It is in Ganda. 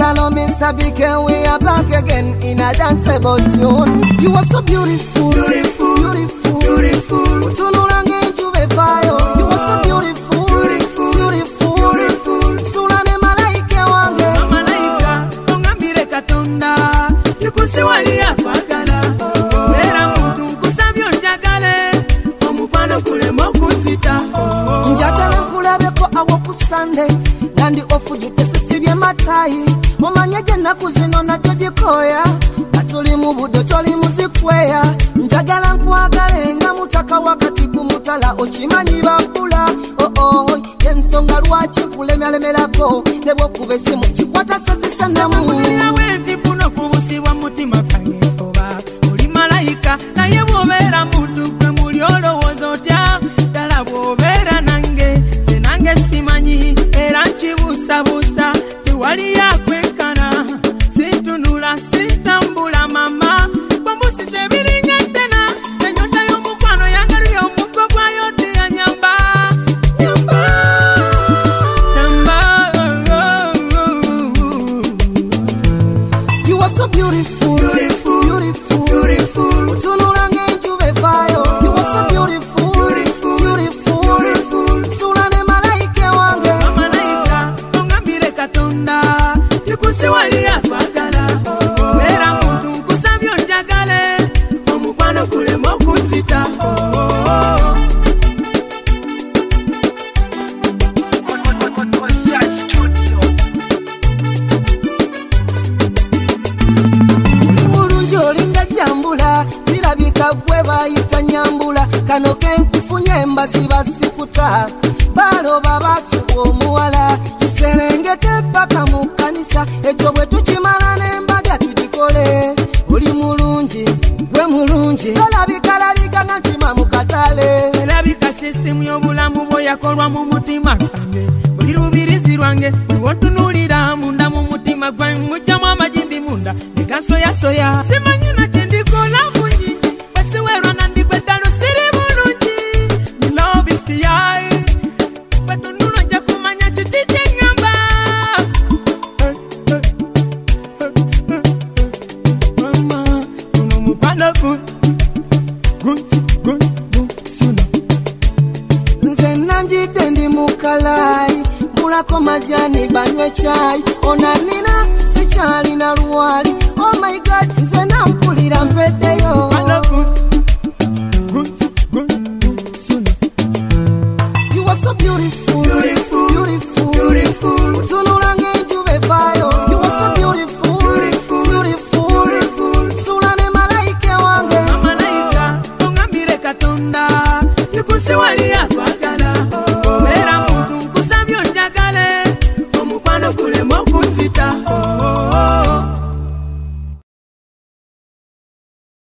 Hello, Mr. BK, we are back again in a danceable tune. You are so beautiful, beautiful, beautiful, beautiful. Tunulange juve fayo. You are so beautiful, beautiful, beautiful, beautiful. Sulane malaika wange. Malaika, ongambire katonda. Yukusi wali akwagala. Mera muntu nkusabyo njagale. Omupano kule mokunzita. Njagala nkulabeko awo ku Sunday. Nandi ofu jutesisibye matai. Omanyeje naku zino nacho jikoya. Katuli mu budde toli muzikweya. Njagala nkwagale nga mutaka wakati kumutala okimanyi bakula. Yensonga lwaki kulemyalemerako. Nebo kubesi mu kikwata sezisanamu. Mulira wenti puno kubusibwa mutima kange toba. Oli malaika naye bw'obeera muntu gwe muli olowooza otya. Ddala bw'obeera nange sinange simanyi era nkibuusabuusa tewali yakwenkana. Sintunula sintambula mama bambusize ebiringa ettena enyota y'omukwano yangaluya omuggo gwayo teyanyamba nyamba You are so beautiful, beautiful, beautiful, beautiful. Utunula ngenjuve vayo. You are so beautiful, beautiful, beautiful, beautiful. Sulane malaika wange. Malaika ongambire katonda. Yukusi wali akwagala. Mera muntu nkusabyo njagale. Omukwano kule mokunzita. Mulungi olinga jambula. Kirabika gwe bayita nyambula. Kano kenkufunye embazi basikuta. Baloba basuka omuwala. Kiserengete paka mu kanisa. Ekyo bwe tukimala n'embaga tugikole. Oli mulungi, gwe mulungi. Tolabika nga nkima mu katale. Erabika system y'obulamu bw'oyakolwa mu mutima gwange. Buli lubirizi lwange niwo ntunuulira munda mu mutima gwange. Mujjamu amajimbi munda negasoyasoya. Simanyi nakye ndikola mu nyingi. Basiwerwa nandigwe ddalo siri bulungi. My love is behind. Batunula nja kumanya kiki kyeŋŋamba. Mama, kuno mukwano suna. Nze nanjidde ndi mukalayi. Mulako majani banywe chai. Onanina sikyalina luwali.